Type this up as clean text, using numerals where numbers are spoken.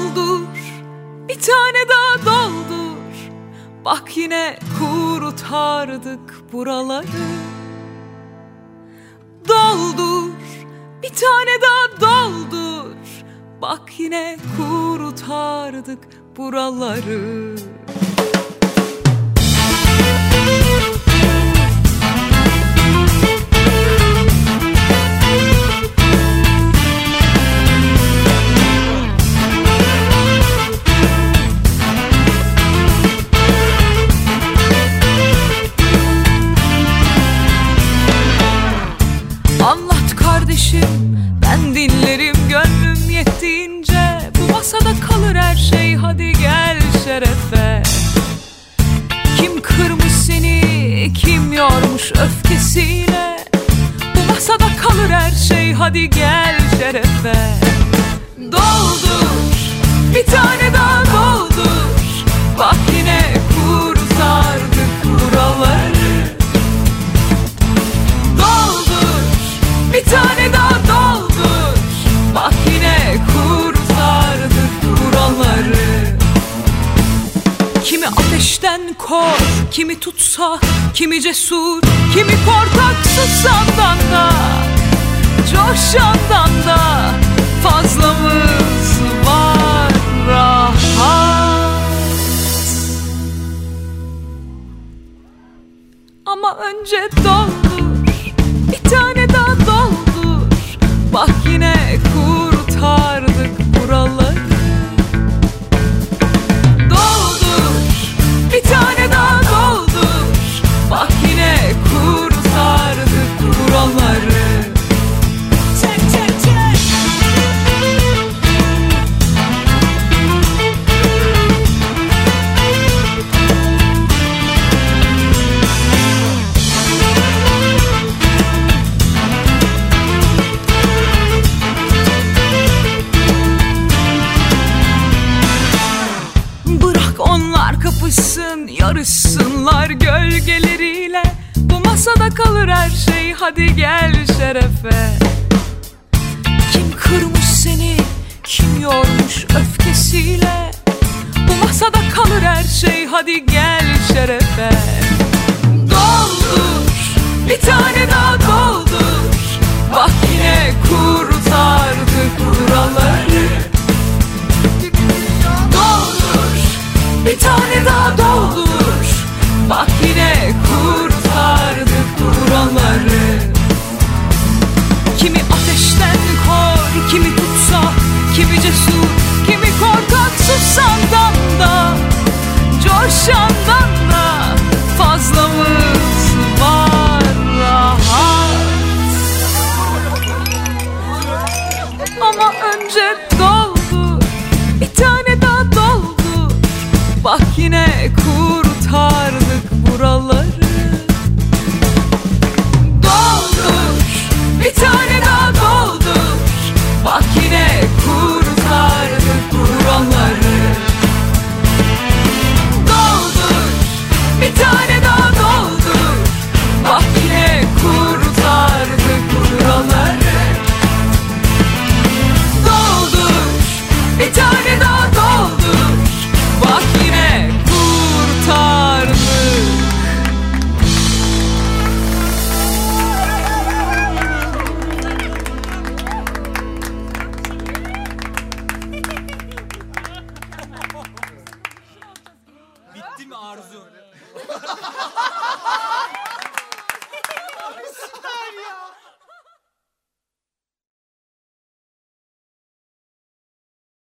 Doldur, bir tane daha doldur. Bak yine kurtardık buraları. Doldur, bir tane daha doldur. Bak yine kurtardık buraları. Anlat kardeşim, ben dinlerim gönlüm yettiğince. Bu masada kalır her şey, hadi gel şerefe. Kim kırmış seni, kim yormuş öfkesiyle. Bu masada kalır her şey, hadi gel şerefe. Doldur, bir tane daha doldur. Bak yine kurtardık buraları. Bir tane daha doldur. Bak yine kurtardık buraları. Kimi ateşten kor, kimi tutsa, kimi cesur, kimi korkak susandan da, coşandan da fazlamız var rahat. Ama önce doldur, bir tane daha doldur. Bak yine kurtardık buraları. Doldur, bir tane daha doldur. Bak yine kurtardık buraları. Çek çek çek. Kapışsın, yarışsınlar gölgeleriyle. Bu masada kalır her şey, hadi gel şerefe. Kim kırmış seni, kim yormuş öfkesiyle. Bu masada kalır her şey, hadi gel şerefe. Doldur, bir tane daha doldur. Bak yine kurtardık buraları. Bir tane daha doldur. Bak yine kurtardık buraları. Kimi ateşten kor, kimi tutsa, kimi cesur, kimi korkak susandan da, coşandan da fazlamız var rahat. Ama önce doldur, bir tane daha doldur. Bak yine kurtardık buraları. Doldur, bir tane daha doldur. Bak yine kurtardık buraları. Doldur, bir tane daha doldur. Bak yine kurtardık buraları. Doldur, bir tane daha doldur. Bak yine kurtardık. Bitti mi Arzu?